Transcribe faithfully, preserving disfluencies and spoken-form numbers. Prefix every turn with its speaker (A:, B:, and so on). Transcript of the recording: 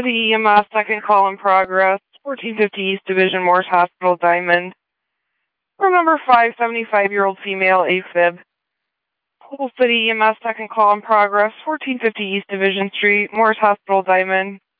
A: City E M S, second call in progress, fourteen fifty East Division, Morris Hospital, Diamond. Remember five, seventy-five-year-old female, AFib. Total City E M S, second call in progress, fourteen fifty East Division Street, Morris Hospital, Diamond.